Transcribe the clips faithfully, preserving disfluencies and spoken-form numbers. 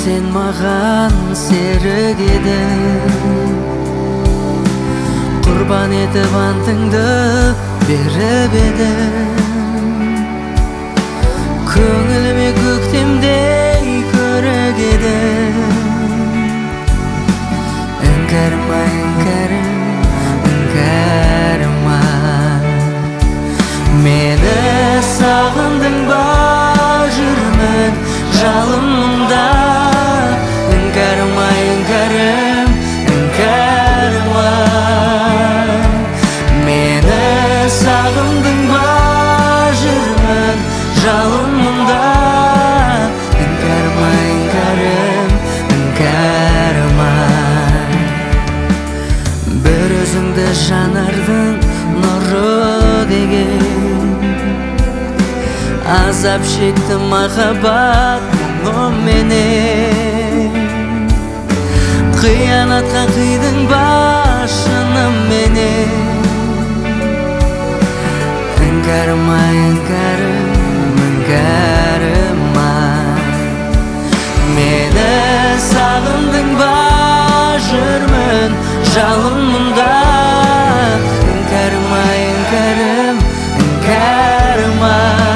сен маған серік едің, құрбан етіп антыңды беріп едің. Көңіліме көктемдей көрік едің. Іңкәрма, іңкәрім, іңкәрма, мені сағындың ба, жүрмін жалынымда. Іңкәрма, іңкәрім, іңкәрма, мені сағындың ба, жүрмін жалынымда. Іңкәрма, іңкәрім, іңкәрма, бір өзіңді жанардың нұры деген. Азап шекті махаббат мұңыменен, қиянатқа қидың ба шынымен. Іңкәрма, іңкәрім, іңкәрма, мені сағындың ба, жүрмін жалынымда. Іңкәрма, іңкәрім, іңкәрма,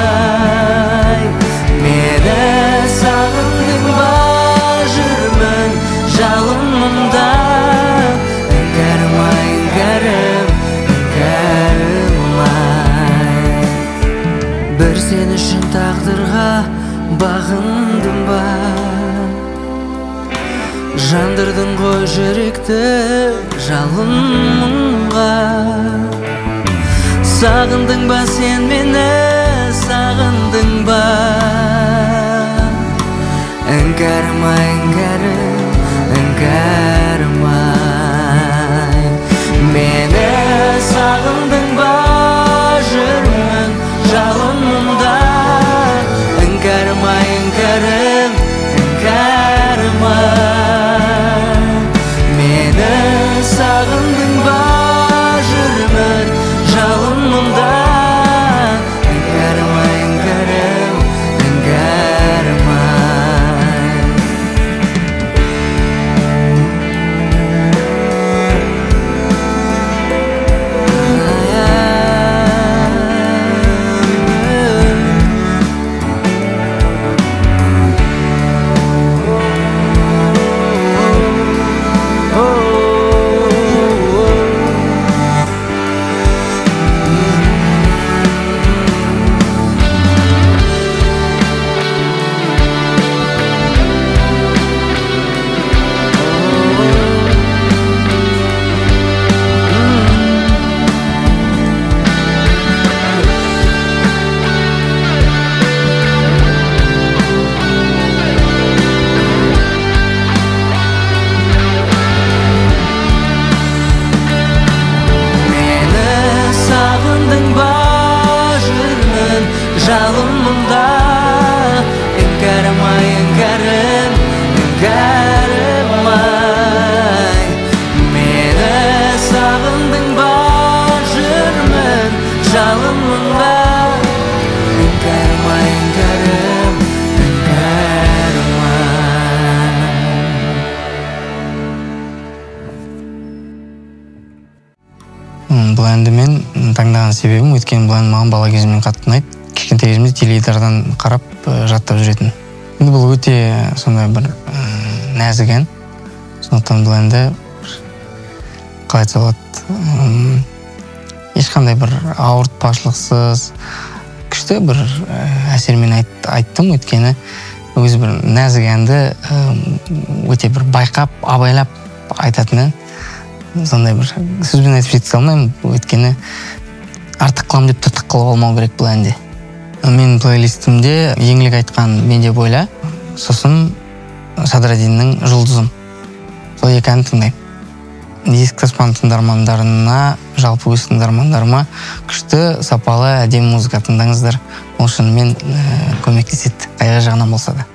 мені сағындың ба, жүрмін жалынымда. Іңкәрма, іңкәрім, іңкәрма, бір сен үшін тағдырға бағындым ба, жандырдың ғой жүректі жалынға. Сағындың ба сен мені, сағындың ба? Іңкәрма, іңкәрім, іңкәрма, мені сағындың ба, жүрмін жалынымда. Іңкәрма, іңкәрім, іңкәрма, мені сағындың ба, жүрмін жалынымда. Іңкәрма, іңкәрім, іңкәрма, жалынымда. Іңкәрма, іңкәрім, іңкәрма, мені сағындың ба, жүрмін жалынымда. Іңкәрма, іңкәрім, іңкәрма. Бұл әнді мен таңдаған себебім, өйткені бұл ән маған бала кезімнен қатты ұнайды. Кішкентай кезімде теледидардан қарап жаттап жүретін. Енді бұл өте сондай бір нәзік ән. Сондықтан бұл әнді қалай айтса болады, ешқандай бір ауыртпашылықсыз, күшті бір әсермен айттым. Өйткені өзі бір нәзік әнді өте бір байқап, абайлап айтатын ән. Сондай бір сөзбен айтып жете алмаймын. Өйткені артық қылам деп тыртық қылып алмау керек бұл әнде. Мен плейлистімде еңлік айтқан «Мен деп ойла», сосын Садрадиннің «Жұлдызым». Сол екі ән тыңдаймын. Ескі таспаның тыңдармандарына, жалпы өз тыңдармандарыма күшті, сапалы, әдемі музыка тыңдаңыздар. Ол шынымен көмектеседі, қайғы жағынан болса да.